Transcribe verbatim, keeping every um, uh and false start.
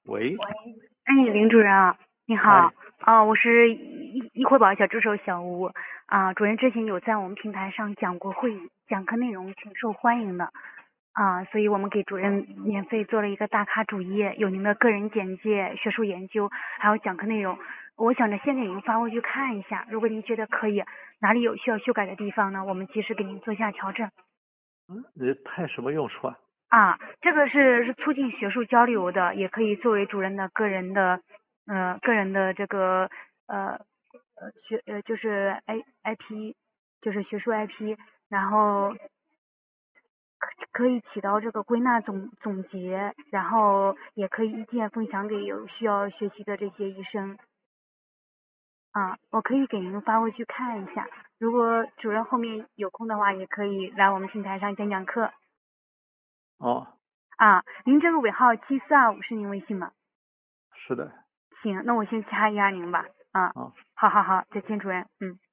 喂， 哎，林主任啊，你好。 哎， 啊，我是易易惠宝小助手小吴。啊，主任之前有在我们平台上讲过会议，讲课内容挺受欢迎的。啊，所以我们给主任免费做了一个大咖主页，有您的个人简介、学术研究，还有讲课内容。我想着先给您发过去看一下，如果您觉得可以，哪里有需要修改的地方呢，我们及时给您做下调整。 嗯，你派什么用处啊？ 啊，这个是是促进学术交流的，也可以作为主任的个人的，呃，个人的这个呃呃学呃就是 I I P，就是学术 I P，然后可可以起到这个归纳总总结，然后也可以意见分享给有需要学习的这些医生。啊，我可以给您发过去看一下，如果主任后面有空的话，也可以来我们平台上讲讲课。 哦， 啊，您这个尾号七四二五是您微信吗？ 是的， 行，那我先加一下您吧。啊， 啊。 好好好，再见，主任。嗯。